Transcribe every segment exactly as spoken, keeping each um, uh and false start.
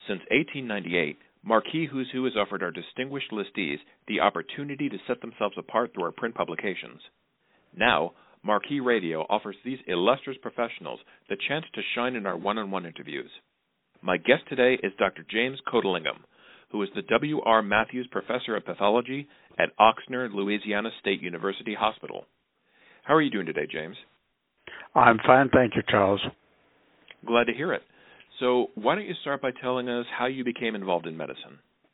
Since eighteen ninety-eight, Marquee Who's Who has offered our distinguished listees the opportunity to set themselves apart through our print publications. Now, Marquee Radio offers these illustrious professionals the chance to shine in our one-on-one interviews. My guest today is Doctor James Cotelingham, who is the W R Matthews Professor of Pathology at Oxnard, Louisiana State University Hospital. How are you doing today, James? I'm fine, thank you, Charles. Glad to hear it. So why don't you start by telling us how you became involved in medicine?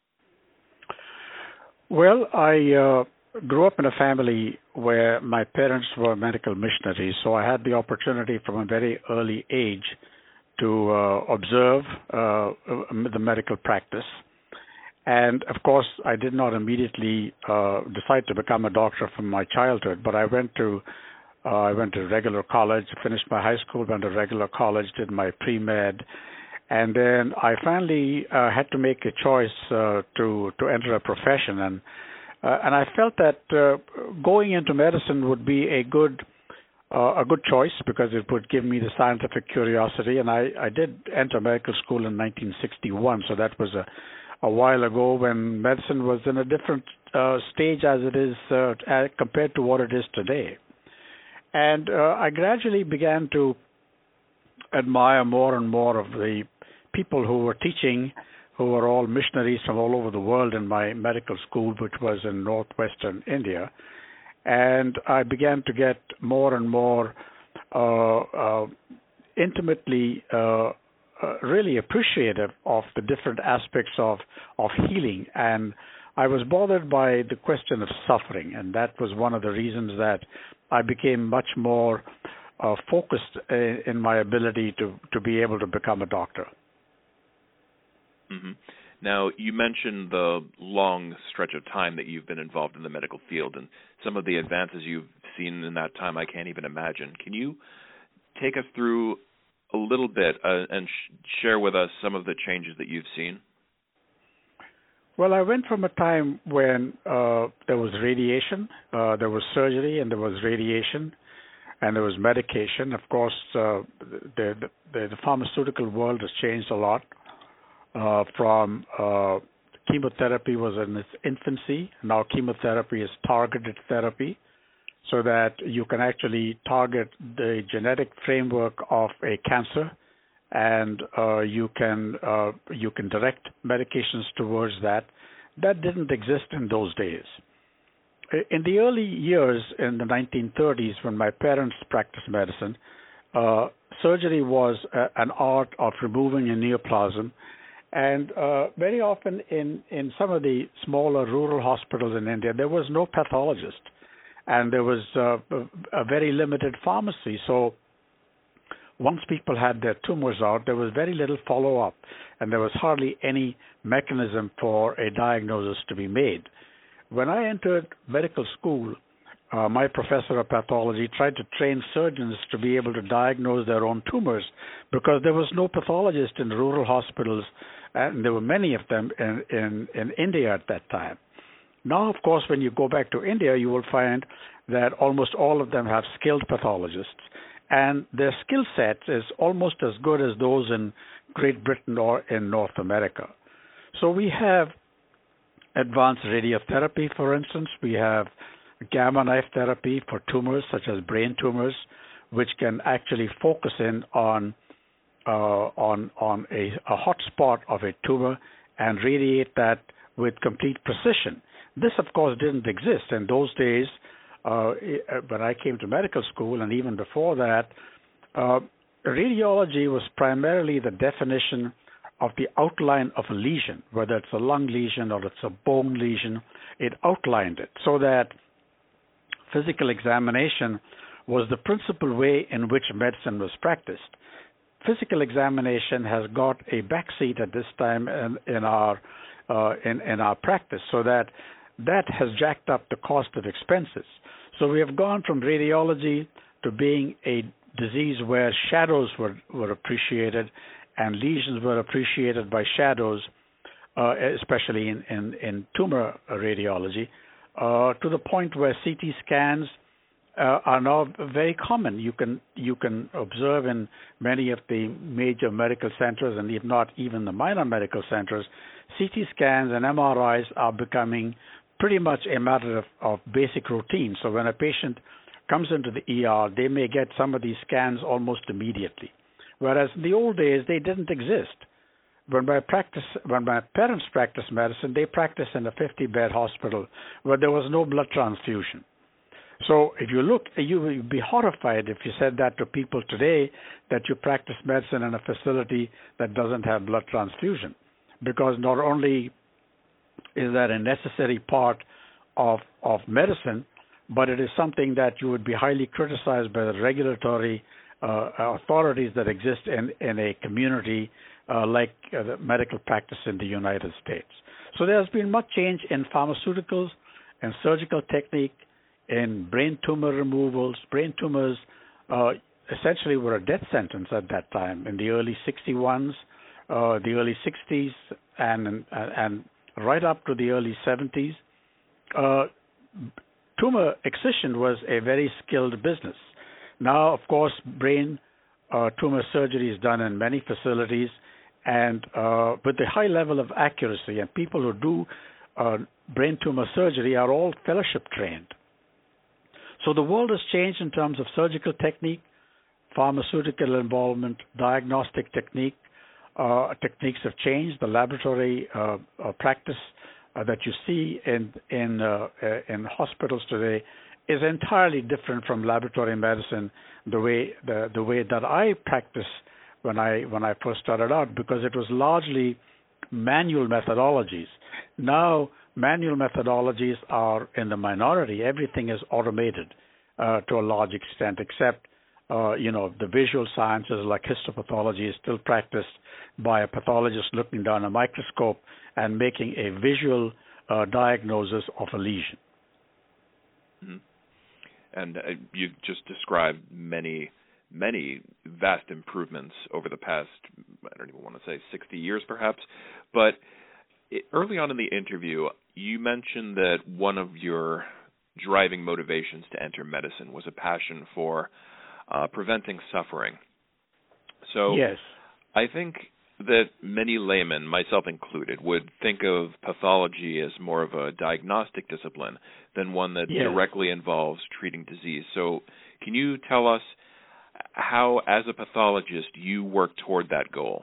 Well, I uh, grew up in a family where my parents were medical missionaries, so I had the opportunity from a very early age to uh, observe uh, the medical practice. And, of course, I did not immediately uh, decide to become a doctor from my childhood, but I went to uh, I went to regular college, finished my high school, went to regular college, did my pre-med, and then I finally uh, had to make a choice uh, to to enter a profession, and uh, and I felt that uh, going into medicine would be a good uh, a good choice because it would give me the scientific curiosity, and I, I did enter medical school in nineteen sixty-one, so that was a a while ago when medicine was in a different uh, stage as it is uh, compared to what it is today. And uh, I gradually began to admire more and more of the people who were teaching, who were all missionaries from all over the world in my medical school, which was in northwestern India. And I began to get more and more uh, uh, intimately uh, Uh, really appreciative of the different aspects of, of healing. And I was bothered by the question of suffering, and that was one of the reasons that I became much more uh, focused in, in my ability to, to be able to become a doctor. Mm-hmm. Now, you mentioned the long stretch of time that you've been involved in the medical field, and some of the advances you've seen in that time I can't even imagine. Can you take us through a little bit uh, and sh- share with us some of the changes that you've seen? Well, I went from a time when uh, there was radiation, uh, there was surgery, and there was radiation, and there was medication. Of course, uh, the, the, the pharmaceutical world has changed a lot. Uh, from uh, chemotherapy was in its infancy. Now chemotherapy is targeted therapy, so that you can actually target the genetic framework of a cancer, and uh, you can uh, you can direct medications towards that. That didn't exist in those days. In the early years, in the nineteen thirties, when my parents practiced medicine, uh, surgery was a, an art of removing a neoplasm, and uh, very often in, in some of the smaller rural hospitals in India, there was no pathologist. And there was uh, a very limited pharmacy. So once people had their tumors out, there was very little follow-up, and there was hardly any mechanism for a diagnosis to be made. When I entered medical school, uh, my professor of pathology tried to train surgeons to be able to diagnose their own tumors because there was no pathologist in rural hospitals, and there were many of them in, in, in India at that time. Now, of course, when you go back to India, you will find that almost all of them have skilled pathologists, and their skill set is almost as good as those in Great Britain or in North America. So we have advanced radiotherapy, for instance. We have gamma knife therapy for tumors, such as brain tumors, which can actually focus in on uh, on on a, a hot spot of a tumor and radiate that with complete precision. This, of course, didn't exist in those days. Uh, when I came to medical school, and even before that, uh, radiology was primarily the definition of the outline of a lesion, whether it's a lung lesion or it's a bone lesion. It outlined it so that physical examination was the principal way in which medicine was practiced. Physical examination has got a backseat at this time in, in our uh, in, in our practice, so that that has jacked up the cost of expenses. So we have gone from radiology to being a disease where shadows were, were appreciated and lesions were appreciated by shadows, uh, especially in, in, in tumor radiology, uh, to the point where C T scans uh, are now very common. You can you can observe in many of the major medical centers, and if not even the minor medical centers, C T scans and M R Is are becoming pretty much a matter of, of basic routine. So when a patient comes into the E R, they may get some of these scans almost immediately. Whereas in the old days, they didn't exist. When my practice, when my parents practiced medicine, they practiced in a fifty-bed hospital where there was no blood transfusion. So if you look, you would be horrified if you said that to people today, that you practice medicine in a facility that doesn't have blood transfusion, because not only is that a necessary part of of medicine, but it is something that you would be highly criticized by the regulatory uh, authorities that exist in, in a community uh, like uh, the medical practice in the United States. So there's been much change in pharmaceuticals and surgical technique, in brain tumor removals. Brain tumors uh, essentially were a death sentence at that time in the early sixty-ones, uh, the early sixties, and, and and right up to the early seventies. Uh, tumor excision was a very skilled business. Now, of course, brain uh, tumor surgery is done in many facilities, and uh, with a high level of accuracy, and people who do uh, brain tumor surgery are all fellowship trained. So the world has changed in terms of surgical technique, pharmaceutical involvement, diagnostic technique. Uh, techniques have changed. The laboratory uh, uh, practice uh, that you see in in uh, uh, in hospitals today is entirely different from laboratory medicine, the way the the way that I practiced when I when I first started out, because it was largely manual methodologies. Now manual methodologies are in the minority. Everything is automated uh, to a large extent, except uh, you know the visual sciences like histopathology is still practiced by a pathologist looking down a microscope and making a visual uh, diagnosis of a lesion. Mm-hmm. And uh, you just described many, many vast improvements over the past, I don't even want to say sixty years perhaps, but it, early on in the interview, you mentioned that one of your driving motivations to enter medicine was a passion for uh, preventing suffering. So yes. I think that many laymen, myself included, would think of pathology as more of a diagnostic discipline than one that yes. directly involves treating disease. So can you tell us how, as a pathologist, you work toward that goal?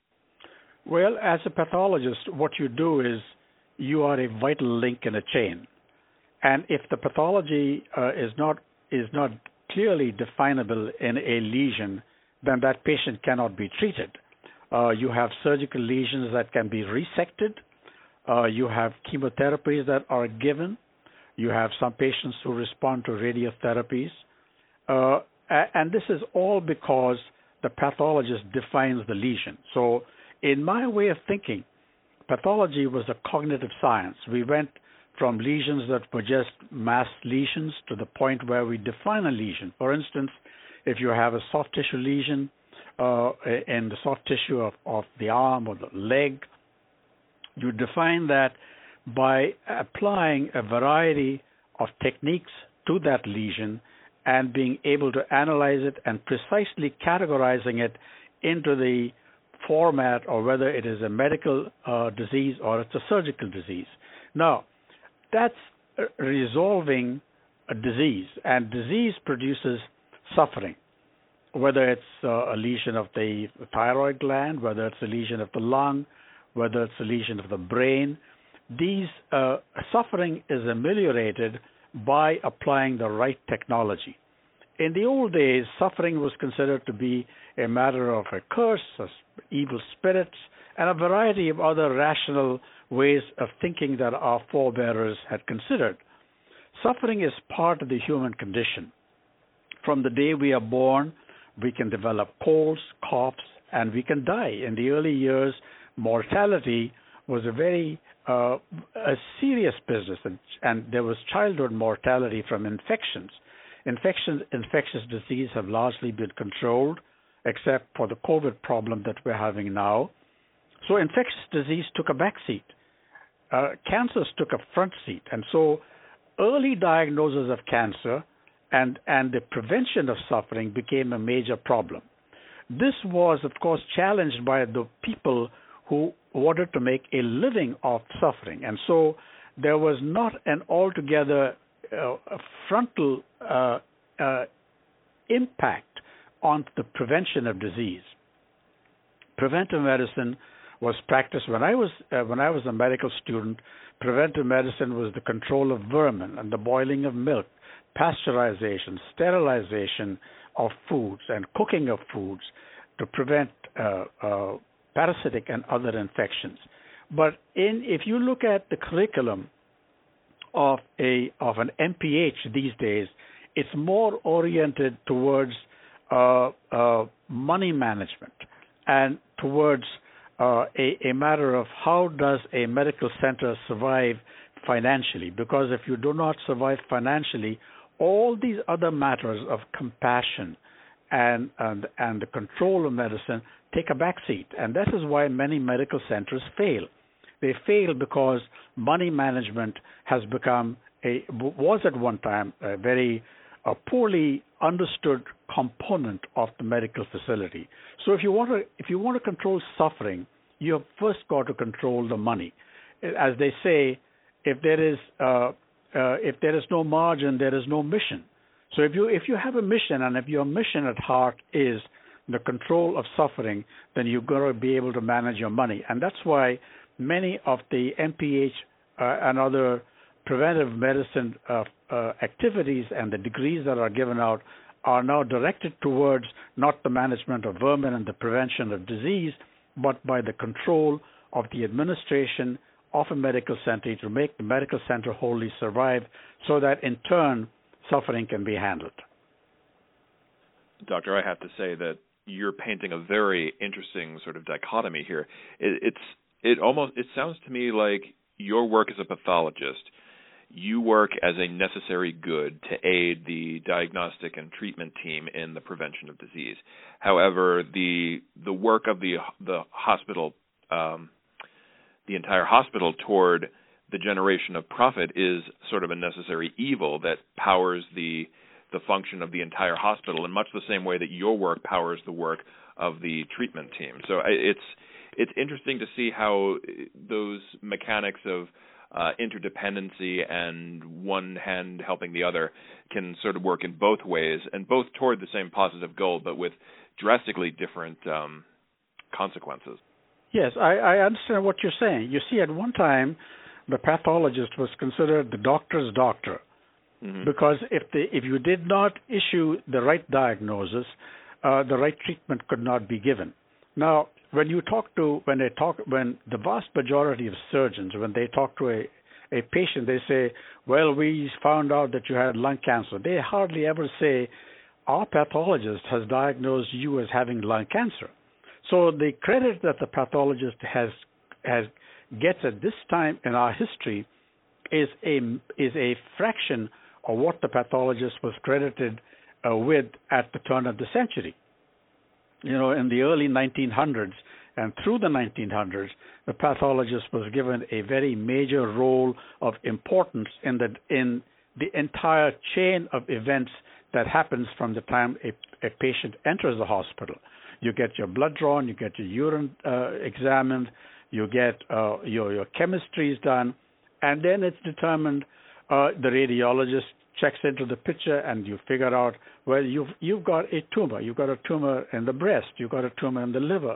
Well, as a pathologist, what you do is you are a vital link in a chain. And if the pathology uh, is not is not clearly definable in a lesion, then that patient cannot be treated. Uh, you have surgical lesions that can be resected. Uh, you have chemotherapies that are given. You have some patients who respond to radiotherapies. Uh, and this is all because the pathologist defines the lesion. So in my way of thinking, pathology was a cognitive science. We went from lesions that were just mass lesions to the point where we define a lesion. For instance, if you have a soft tissue lesion, Uh, in the soft tissue of, of the arm or the leg, you define that by applying a variety of techniques to that lesion and being able to analyze it and precisely categorizing it into the format or whether it is a medical uh, disease or it's a surgical disease. Now, that's resolving a disease, and disease produces suffering. Whether it's uh, a lesion of the thyroid gland, whether it's a lesion of the lung, whether it's a lesion of the brain, these uh, suffering is ameliorated by applying the right technology. In the old days, suffering was considered to be a matter of a curse, of evil spirits, and a variety of other rational ways of thinking that our forebears had considered. Suffering is part of the human condition. From the day we are born, we can develop colds, coughs, and we can die. In the early years, mortality was a very uh, a serious business, and, and there was childhood mortality from infections. Infections, infectious disease have largely been controlled, except for the COVID problem that we're having now. So infectious disease took a back seat. Uh, cancers took a front seat. And so early diagnosis of cancer and, and the prevention of suffering became a major problem. This was, of course, challenged by the people who wanted to make a living off suffering. And so there was not an altogether uh, frontal uh, uh, impact on the prevention of disease. Preventive medicine was practiced when I was uh, when I was a medical student. Preventive medicine was the control of vermin and the boiling of milk, pasteurization, sterilization of foods, and cooking of foods to prevent uh, uh, parasitic and other infections. But in, if you look at the curriculum of a of an M P H these days, it's more oriented towards uh, uh, money management and towards uh, a, a matter of how does a medical center survive financially. Because if you do not survive financially, all these other matters of compassion and, and, and the control of medicine take a backseat. And that is why many medical centers fail. They fail because money management has become a, was at one time a very a poorly understood component of the medical facility. So if you want to if you want to control suffering, you have first got to control the money. As they say, if there is uh, uh, if there is no margin, there is no mission. So if you if you have a mission, and if your mission at heart is the control of suffering, then you've got to be able to manage your money. And that's why many of the M P H uh, and other preventive medicine uh, uh, activities and the degrees that are given out are now directed towards not the management of vermin and the prevention of disease, but by the control of the administration of a medical center to make the medical center wholly survive, so that in turn suffering can be handled. Doctor, I have to say that you're painting a very interesting sort of dichotomy here. It, it's it almost it sounds to me like your work as a pathologist, you work as a necessary good to aid the diagnostic and treatment team in the prevention of disease. However, the the work of the the hospital, um, the entire hospital toward the generation of profit is sort of a necessary evil that powers the the function of the entire hospital in much the same way that your work powers the work of the treatment team. So it's it's interesting to see how those mechanics of uh, interdependency and one hand helping the other can sort of work in both ways and both toward the same positive goal, but with drastically different um, consequences. Yes, I, I understand what you're saying. You see, at one time, the pathologist was considered the doctor's doctor. Mm-hmm. Because if the if you did not issue the right diagnosis, uh, the right treatment could not be given. Now, when you talk to when they talk when the vast majority of surgeons, when they talk to a a patient, they say, "Well, we found out that you had lung cancer." They hardly ever say, "Our pathologist has diagnosed you as having lung cancer." So the credit that the pathologist has has gets at this time in our history is a is a fraction of what the pathologist was credited uh, with at the turn of the century. You know, in the early nineteen hundreds and through the nineteen hundreds, the pathologist was given a very major role of importance in the in the entire chain of events that happens from the time a, a patient enters the hospital. You get your blood drawn, you get your urine uh, examined, you get uh, your your chemistries done, and then it's determined. Uh, the radiologist checks into the picture, and you figure out, well, you've you've got a tumor. You've got a tumor in the breast. You've got a tumor in the liver,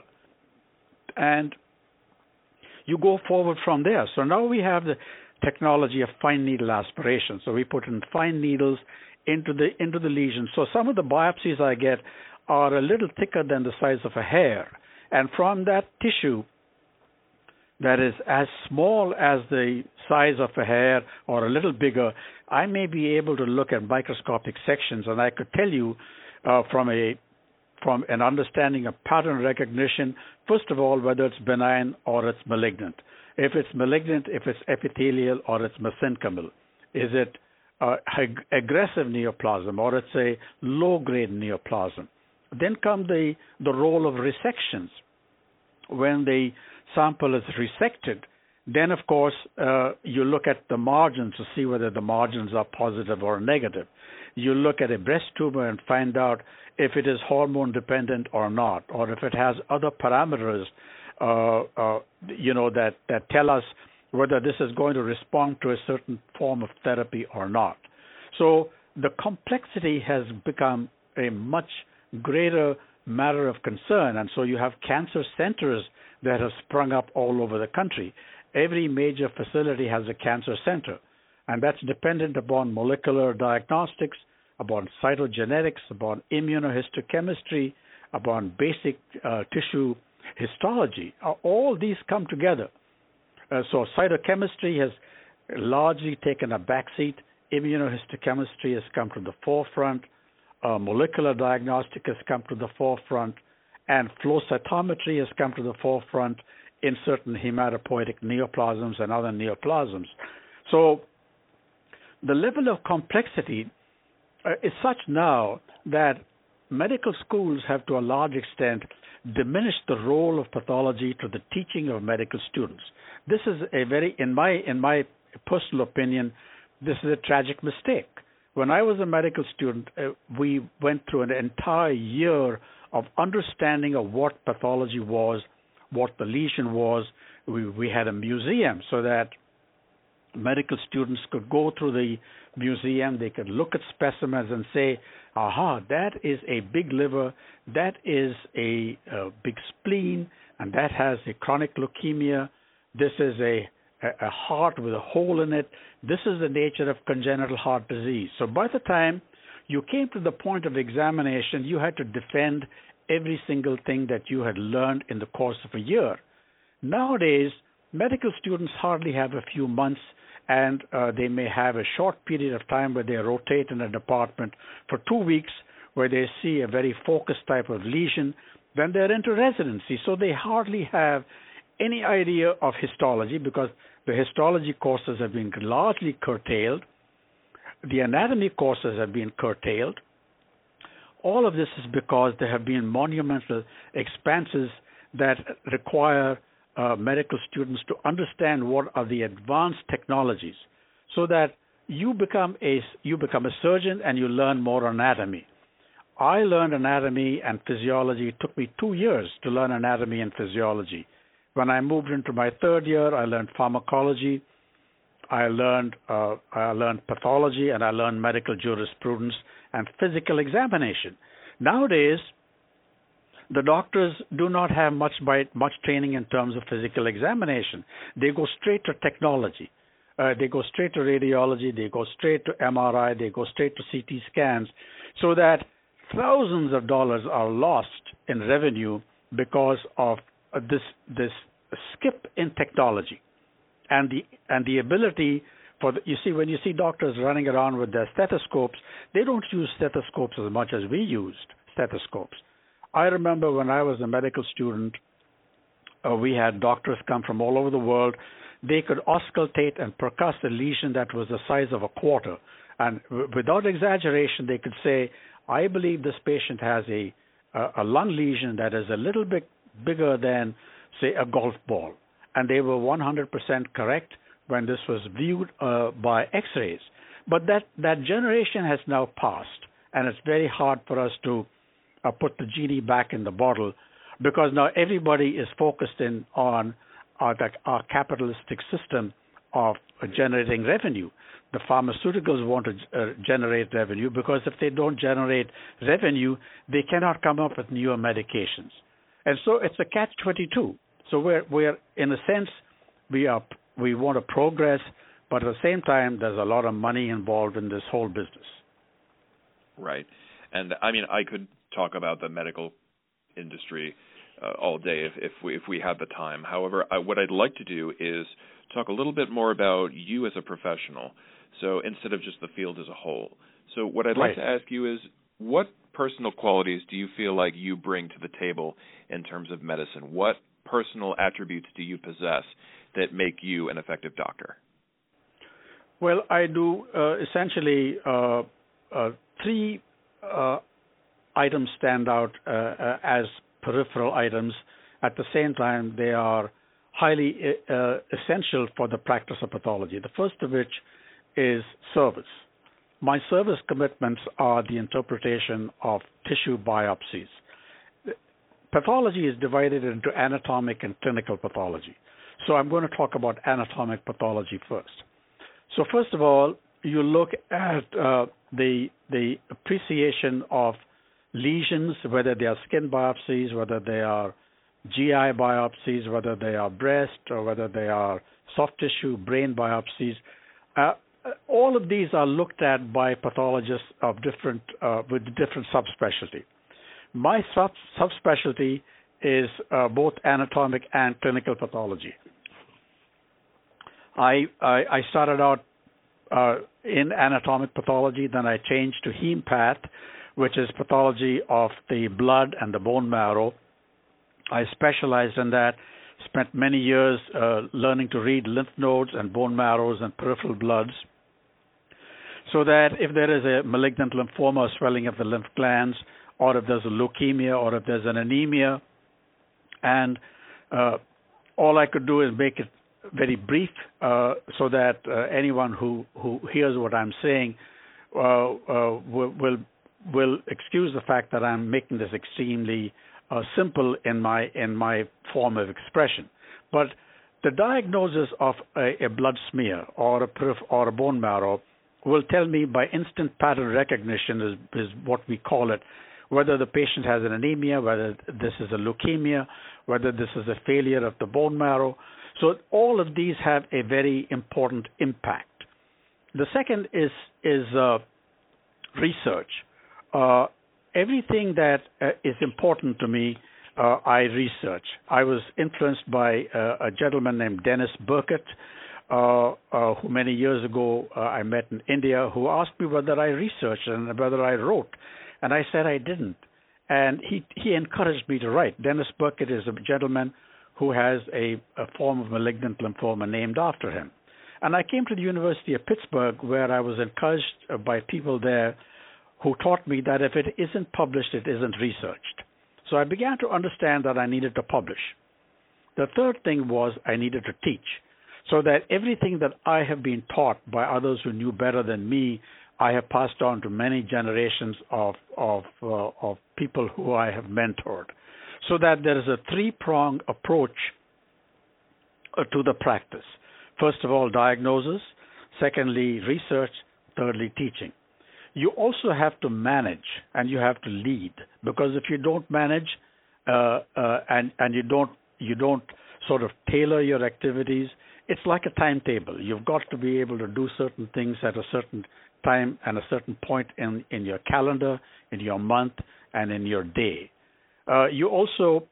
and you go forward from there. So now we have the technology of fine needle aspiration. So we put in fine needles into the into the lesion. So some of the biopsies I get are a little thicker than the size of a hair, and from that tissue that is as small as the size of a hair or a little bigger, I may be able to look at microscopic sections, and I could tell you uh, from a from an understanding of pattern recognition, first of all, whether it's benign or it's malignant. If it's malignant, if it's epithelial or it's mesenchymal. Is it uh, ag- aggressive neoplasm or it's a low-grade neoplasm? Then come the, the role of resections. When the sample is resected, Then, of course, uh, you look at the margins to see whether the margins are positive or negative. You look at a breast tumor and find out if it is hormone dependent or not, or if it has other parameters, uh, uh, you know, that, that tell us whether this is going to respond to a certain form of therapy or not. So the complexity has become a much greater matter of concern, and so you have cancer centers that have sprung up all over the country. Every major facility has a cancer center, and that's dependent upon molecular diagnostics, upon cytogenetics, upon immunohistochemistry, upon basic uh, tissue histology. All these come together. Uh, so cytochemistry has largely taken a backseat. Immunohistochemistry has come to the forefront. Uh, molecular diagnostic has come to the forefront. And flow cytometry has come to the forefront in certain hematopoietic neoplasms and other neoplasms. So the level of complexity uh, is such now that medical schools have to a large extent diminished the role of pathology to the teaching of medical students. This is a very, in my in my personal opinion, this is a tragic mistake. When I was a medical student, uh, we went through an entire year of understanding of what pathology was, what the lesion was. We, we had a museum so that medical students could go through the museum, they could look at specimens and say, aha, that is a big liver, that is a, a big spleen, and that has a chronic leukemia. This is a, a heart with a hole in it. This is the nature of congenital heart disease. So by the time you came to the point of examination, you had to defend every single thing that you had learned in the course of a year. Nowadays, medical students hardly have a few months, and uh, they may have a short period of time where they rotate in a department for two weeks where they see a very focused type of lesion. Then they're into residency, so they hardly have any idea of histology because the histology courses have been largely curtailed. The anatomy courses have been curtailed. All of this is because there have been monumental expenses that require uh, medical students to understand what are the advanced technologies so that you become a, you become a surgeon and you learn more anatomy. I learned anatomy and physiology. It took me two years to learn anatomy and physiology. When I moved into my third year, I learned pharmacology, I learned uh, I learned pathology, and I learned medical jurisprudence and physical examination. Nowadays, the doctors do not have much by, much training in terms of physical examination. They go straight to technology. Uh, they go straight to radiology. They go straight to M R I. They go straight to C T scans, so that thousands of dollars are lost in revenue because of uh, this this skip in technology. And the and the ability for the, you see when you see doctors running around with their stethoscopes, they don't use stethoscopes as much as we used stethoscopes. I remember when I was a medical student, uh, we had doctors come from all over the world. They could auscultate and percuss a lesion that was the size of a quarter, and w- without exaggeration, they could say, "I believe this patient has a a, a lung lesion that is a little bit bigger than, say, a golf ball." And they were one hundred percent correct when this was viewed uh, by X-rays. But that, that generation has now passed, and it's very hard for us to uh, put the genie back in the bottle because now everybody is focused in on our, our capitalistic system of uh, generating revenue. The pharmaceuticals want to uh, generate revenue because if they don't generate revenue, they cannot come up with newer medications. And so it's a catch twenty-two. So we're, we're, in a sense, we are we want to progress, but at the same time, there's a lot of money involved in this whole business. Right, and I mean, I could talk about the medical industry uh, all day if, if we if we had the time. However, I, what I'd like to do is talk a little bit more about you as a professional. So instead of just the field as a whole. So what I'd like right. to ask you is, what personal qualities do you feel like you bring to the table in terms of medicine? What personal attributes do you possess that make you an effective doctor? Well, I do uh, essentially uh, uh, three uh, items stand out uh, uh, as peripheral items. At the same time, they are highly uh, essential for the practice of pathology. The first of which is service. My service commitments are the interpretation of tissue biopsies. Pathology is divided into anatomic and clinical pathology. So I'm going to talk about anatomic pathology first. So first of all, you look at uh, the the appreciation of lesions, whether they are skin biopsies, whether they are G I biopsies, whether they are breast, or whether they are soft tissue, brain biopsies. Uh, all of these are looked at by pathologists of different uh, with different subspecialty. My sub subspecialty is uh, both anatomic and clinical pathology. I I, I started out uh, in anatomic pathology, then I changed to hemepath, which is pathology of the blood and the bone marrow. I specialized in that, spent many years uh, learning to read lymph nodes and bone marrows and peripheral bloods, so that if there is a malignant lymphoma or swelling of the lymph glands, or if there's a leukemia, or if there's an anemia, and uh, all I could do is make it very brief uh, so that uh, anyone who, who hears what I'm saying uh, uh, will, will will excuse the fact that I'm making this extremely uh, simple in my in my form of expression. But the diagnosis of a, a blood smear or a perif- or a bone marrow will tell me by instant pattern recognition is, is what we call it, whether the patient has an anemia, whether this is a leukemia, whether this is a failure of the bone marrow. So all of these have a very important impact. The second is is uh, research. Uh, everything that uh, is important to me, uh, I research. I was influenced by uh, a gentleman named Dennis Burkett, uh, uh, who many years ago uh, I met in India, who asked me whether I researched and whether I wrote. And I said I didn't. And he, he encouraged me to write. Dennis Burkett is a gentleman who has a, a form of malignant lymphoma named after him. And I came to the University of Pittsburgh, where I was encouraged by people there who taught me that if it isn't published, it isn't researched. So I began to understand that I needed to publish. The third thing was I needed to teach, so that everything that I have been taught by others who knew better than me, I have passed on to many generations of of, uh, of people who I have mentored, so that there is a three-pronged approach uh, to the practice. First of all, diagnosis. Secondly, research. Thirdly, teaching. You also have to manage and you have to lead, because if you don't manage uh, uh, and and you don't you don't sort of tailor your activities, it's like a timetable. You've got to be able to do certain things at a certain time and a certain point in, in your calendar, in your month, and in your day. Uh, you also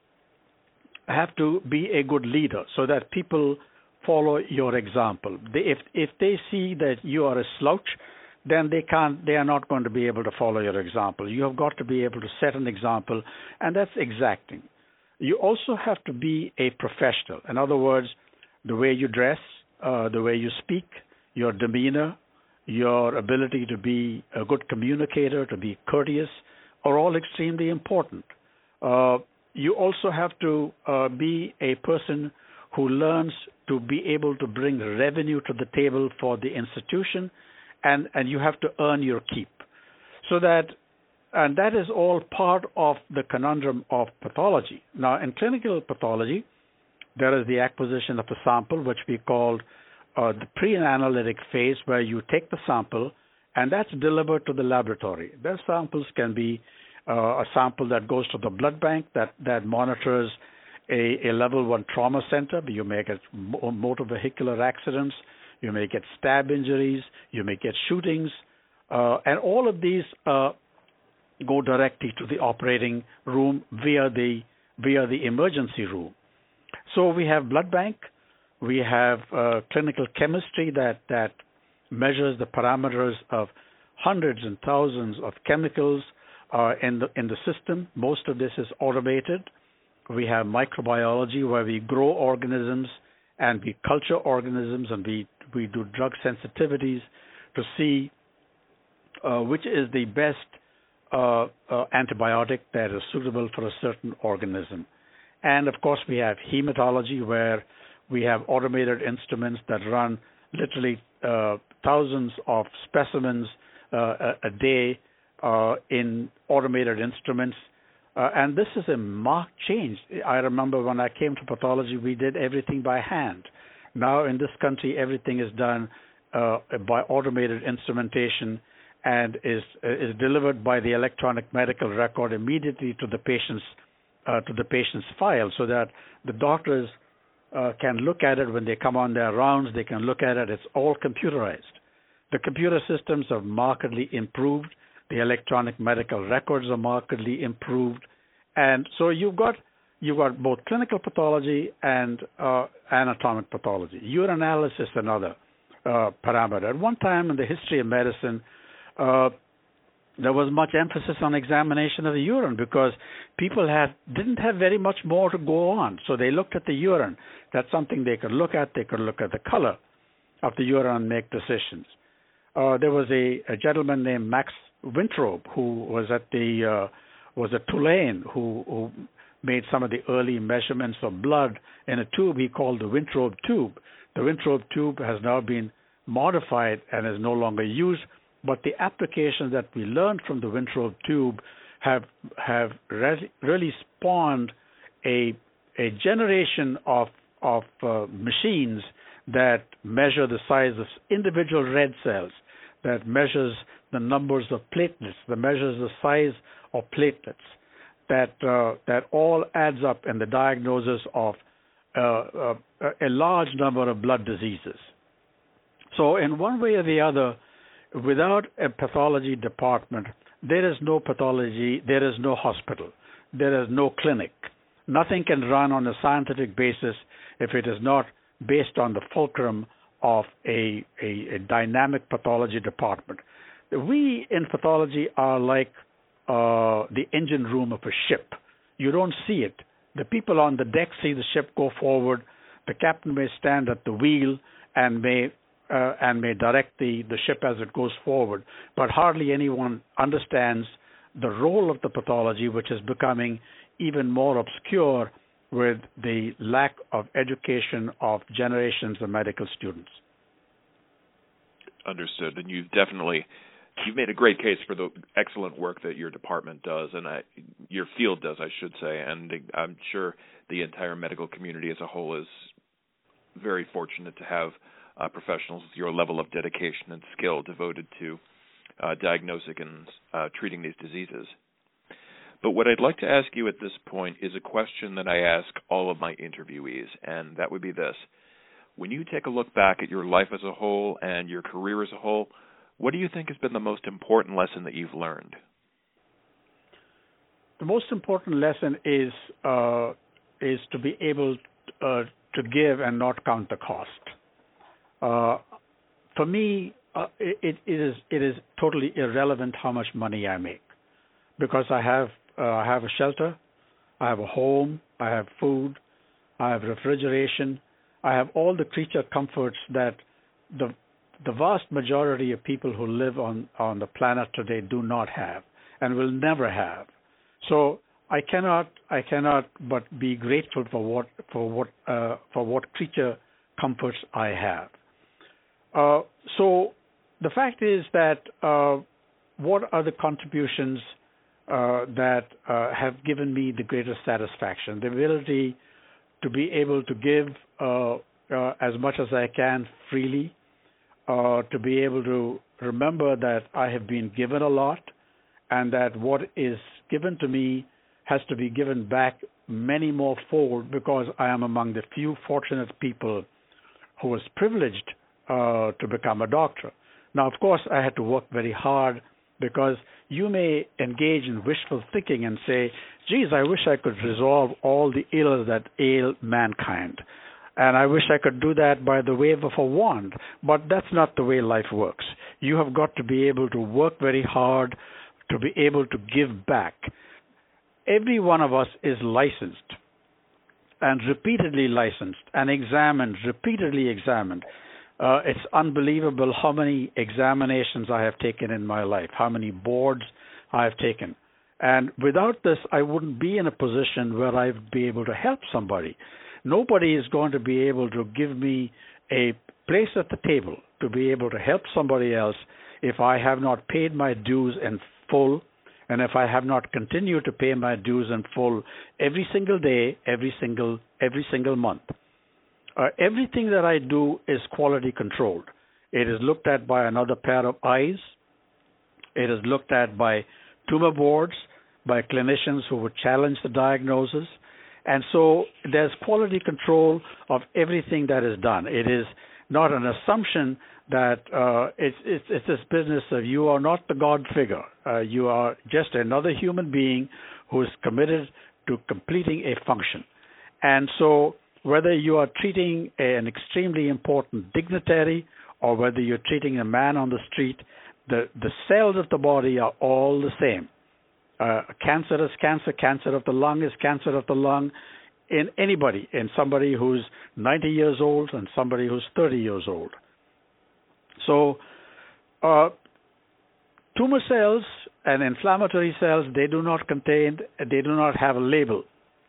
have to be a good leader so that people follow your example. They, if if they see that you are a slouch, then they can't. They are not going to be able to follow your example. You have got to be able to set an example, and that's exacting. You also have to be a professional. In other words, the way you dress, uh, the way you speak, your demeanor, your ability to be a good communicator, to be courteous, are all extremely important. Uh, you also have to uh, be a person who learns to be able to bring revenue to the table for the institution, and, and you have to earn your keep. So that, and that is all part of the conundrum of pathology. Now, in clinical pathology, there is the acquisition of a sample, which we call uh, the pre-analytic phase, where you take the sample, and that's delivered to the laboratory. Those samples can be uh, a sample that goes to the blood bank that, that monitors a, a level one trauma center. You may get motor vehicular accidents, you may get stab injuries, you may get shootings, uh, and all of these uh, go directly to the operating room via the via the emergency room. So we have blood bank, we have uh, clinical chemistry that that measures the parameters of hundreds and thousands of chemicals uh, in the in the system. Most of this is automated. We have microbiology, where we grow organisms and we culture organisms, and we we do drug sensitivities to see uh, which is the best uh, uh, antibiotic that is suitable for a certain organism. And of course, we have hematology, where We have automated instruments that run literally uh, thousands of specimens uh, a, a day uh, in automated instruments. Uh, and this is a marked change. I remember when I came to pathology, we did everything by hand. Now in this country, everything is done uh, by automated instrumentation and is is delivered by the electronic medical record immediately to the patient's uh, to the patient's file, so that the doctors uh, can look at it when they come on their rounds. They can look at it. It's all computerized. The computer systems have markedly improved. The electronic medical records are markedly improved, and so you've got you've got both clinical pathology and uh, anatomic pathology. Urinalysis is another uh, parameter. At one time in the history of medicine, uh, there was much emphasis on examination of the urine because people had didn't have very much more to go on, so they looked at the urine. That's something they could look at. They could look at the color of the urine and make decisions. Uh, there was a, a gentleman named Max Wintrobe, who was at the uh, was at Tulane, who, who made some of the early measurements of blood in a tube he called the Wintrobe tube. The Wintrobe tube has now been modified and is no longer used, but the applications that we learned from the Wintrobe tube have have re- really spawned a a generation of of uh, machines that measure the size of individual red cells, that measures the numbers of platelets, that measures the size of platelets, that uh, that all adds up in the diagnosis of uh, uh, a large number of blood diseases. So in one way or the other, without a pathology department, there is no pathology, there is no hospital, there is no clinic. Nothing can run on a scientific basis if it is not based on the fulcrum of a, a, a dynamic pathology department. We in pathology are like uh, the engine room of a ship. You don't see it. The people on the deck see the ship go forward. The captain may stand at the wheel and may uh, and may direct the, the ship as it goes forward, but hardly anyone understands the role of the pathology, which is becoming even more obscure with the lack of education of generations of medical students. Understood. And you've definitely you've made a great case for the excellent work that your department does, and I, your field does, I should say. And I'm sure the entire medical community as a whole is very fortunate to have uh, professionals with your level of dedication and skill devoted to uh, diagnosing and uh, treating these diseases. But what I'd like to ask you at this point is a question that I ask all of my interviewees, and that would be this. When you take a look back at your life as a whole and your career as a whole, what do you think has been the most important lesson that you've learned? The most important lesson is uh, is to be able uh, to give and not count the cost. Uh, for me, uh, it, it is it is totally irrelevant how much money I make, because I have uh, I have a shelter, I have a home, I have food, I have refrigeration, I have all the creature comforts that the the vast majority of people who live on, on the planet today do not have and will never have. So I cannot I cannot but be grateful for what for what uh, for what creature comforts I have. Uh, so the fact is that uh, what are the contributions uh, that uh, have given me the greatest satisfaction? The ability to be able to give uh, uh, as much as I can freely, uh, to be able to remember that I have been given a lot, and that what is given to me has to be given back many more fold, because I am among the few fortunate people who was privileged uh, to become a doctor. Now, of course, I had to work very hard, because you may engage in wishful thinking and say, geez, I wish I could resolve all the ills that ail mankind. And I wish I could do that by the wave of a wand. But that's not the way life works. You have got to be able to work very hard to be able to give back. Every one of us is licensed and repeatedly licensed and examined, repeatedly examined. Uh, it's unbelievable how many examinations I have taken in my life, how many boards I have taken. And without this, I wouldn't be in a position where I'd be able to help somebody. nobody is going to be able to give me a place at the table to be able to help somebody else if I have not paid my dues in full, and if I have not continued to pay my dues in full every single day, every single every single month. Uh, everything that I do is quality controlled. It is looked at by another pair of eyes. It is looked at by tumor boards, by clinicians who would challenge the diagnosis. And so there's quality control of everything that is done. It is not an assumption that uh, it's, it's, it's this business of you are not the God figure. Uh, you are just another human being who is committed to completing a function. And so whether you are treating an extremely important dignitary or whether you're treating a man on the street, the, the cells of the body are all the same. Uh, cancer is cancer, cancer of the lung is cancer of the lung in anybody, in somebody who's ninety years old and somebody who's thirty years old. So uh, tumor cells and inflammatory cells, they do not contain, they do not have a label.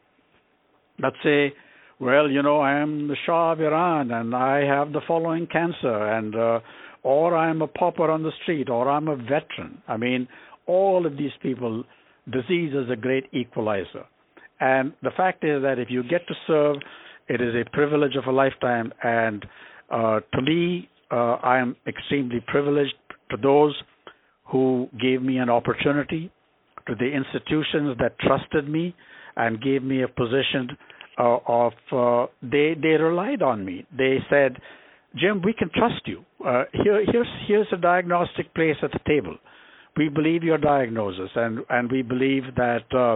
Let's say, well, you know, I am the Shah of Iran and I have the following cancer, and uh, or I'm a pauper on the street, or I'm a veteran. I mean, all of these people, disease is a great equalizer. And the fact is that if you get to serve, it is a privilege of a lifetime. And uh, to me, uh, I am extremely privileged. To those who gave me an opportunity, to the institutions that trusted me and gave me a position uh, of, uh, they, they relied on me. They said, Jim, we can trust you. Uh, here, here's, here's a diagnostic place at the table. We believe your diagnosis, and, and we believe that uh,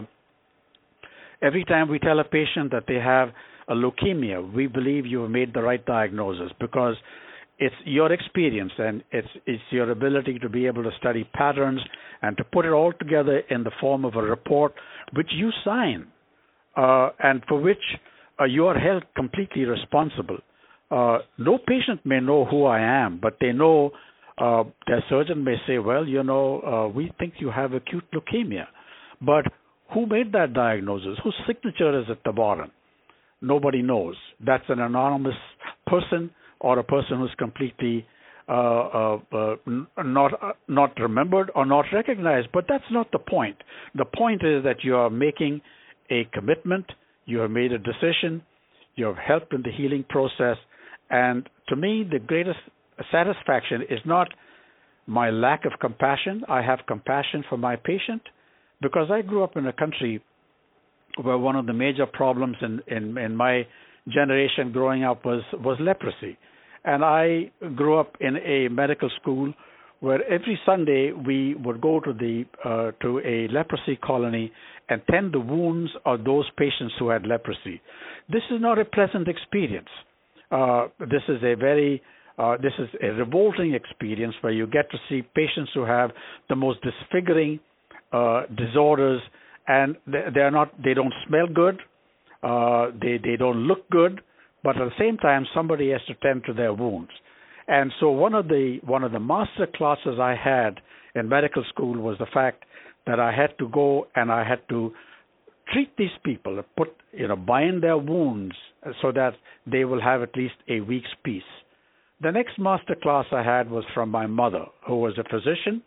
every time we tell a patient that they have a leukemia, we believe you have made the right diagnosis, because it's your experience and it's, it's your ability to be able to study patterns and to put it all together in the form of a report which you sign uh, and for which uh, you are held completely responsible. Uh, no patient may know who I am, but they know uh, their surgeon may say, well, you know, uh, we think you have acute leukemia. But who made that diagnosis? Whose signature is at the bottom? Nobody knows. That's an anonymous person or a person who's completely uh, uh, uh, not uh, not remembered or not recognized. But that's not the point. The point is that you are making a commitment. You have made a decision. You have helped in the healing process. And to me, the greatest satisfaction is not my lack of compassion. I have compassion for my patient, because I grew up in a country where one of the major problems in, in, in my generation growing up was, was leprosy. And I grew up in a medical school where every Sunday we would go to the uh, to a leprosy colony and tend the wounds of those patients who had leprosy. This is not a pleasant experience. Uh, this is a very uh, this is a revolting experience where you get to see patients who have the most disfiguring uh, disorders, and they, they are not they don't smell good, uh, they they don't look good, but at the same time somebody has to tend to their wounds. And so one of the one of the master classes I had in medical school was the fact that I had to go and I had to treat these people, put you know bind their wounds so that they will have at least a week's peace. The next master class I had was from my mother, who was a physician.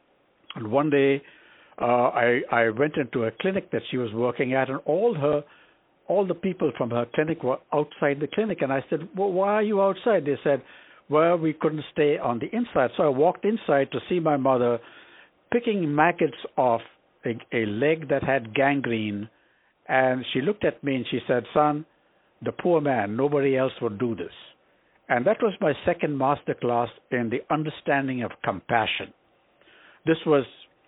And one day uh, I I went into a clinic that she was working at, and all her all the people from her clinic were outside the clinic. And I said, well, why are you outside? They said, well, we couldn't stay on the inside. So I walked inside to see my mother picking maggots off a, a leg that had gangrene. And she looked at me and she said, son, the poor man, nobody else would do this. And that was my second master class in the understanding of compassion. This was,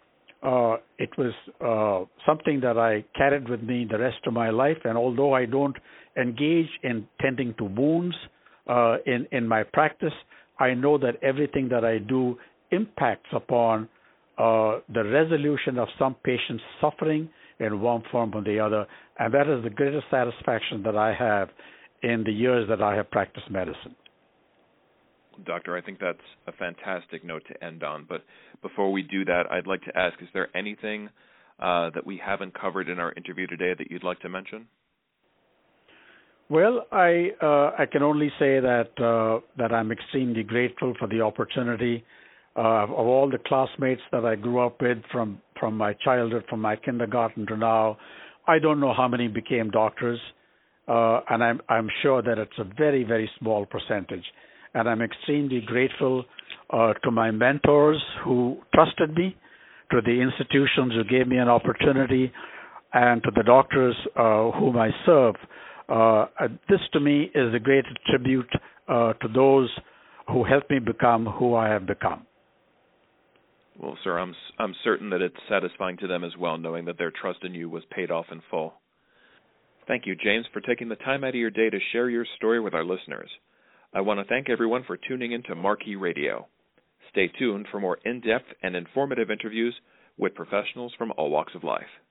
uh, it was uh, something that I carried with me the rest of my life. And although I don't engage in tending to wounds uh, in, in my practice, I know that everything that I do impacts upon uh, the resolution of some patient's suffering in one form or the other. And that is the greatest satisfaction that I have in the years that I have practiced medicine. Doctor, I think that's a fantastic note to end on. But before we do that, I'd like to ask, is there anything uh, that we haven't covered in our interview today that you'd like to mention? Well, I uh, I can only say that uh, that I'm extremely grateful for the opportunity uh, of all the classmates that I grew up with from from my childhood, from my kindergarten to now. I don't know how many became doctors, uh, and I'm I'm sure that it's a very very small percentage. And I'm extremely grateful uh, to my mentors who trusted me, to the institutions who gave me an opportunity, and to the doctors uh, whom I serve. Uh, this, to me, is a great tribute uh, to those who helped me become who I have become. Well, sir, I'm I'm certain that it's satisfying to them as well, knowing that their trust in you was paid off in full. Thank you, James, for taking the time out of your day to share your story with our listeners. I want to thank everyone for tuning in to Marquee Radio. Stay tuned for more in-depth and informative interviews with professionals from all walks of life.